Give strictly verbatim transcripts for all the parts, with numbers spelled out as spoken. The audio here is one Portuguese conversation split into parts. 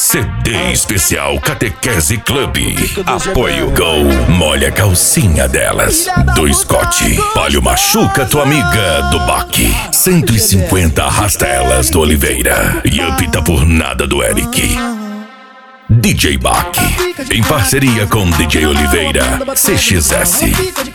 C D especial Catequese Club. Apoio Gol. Molha a calcinha delas. Do Scott. Palio machuca tua amiga do Baque. cento e cinquenta arrasta elas do Oliveira. E Up tá por nada do Eric. D J Baque, em parceria com D J Oliveira, C X S.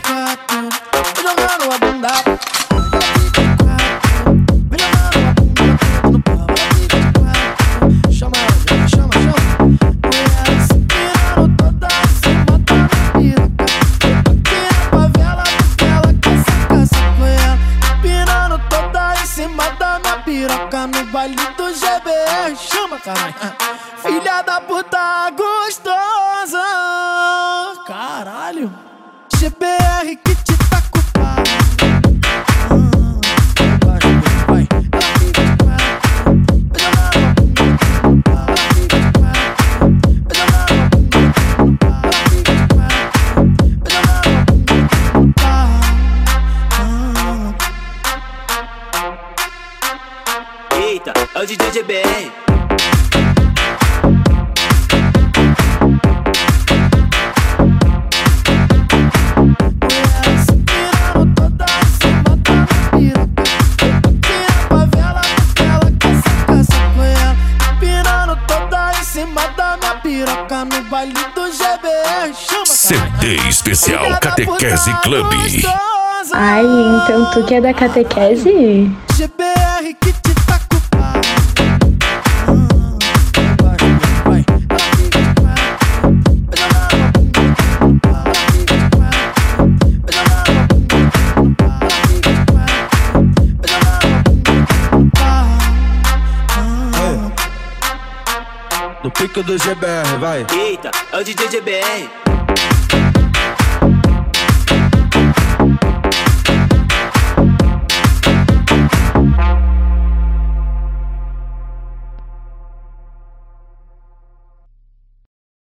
No baile do G B R, chama, caralho. Filha da puta gostosa, caralho. G B R que te tá com pau. Vai, eita, é o D J G B R. No baile do G B R, chama, C D especial Catequese Club. Ai, então tu que é da catequese? G B R que te tá com pau. Vai, no pico do G B R, vai. Eita, é o D J G B R.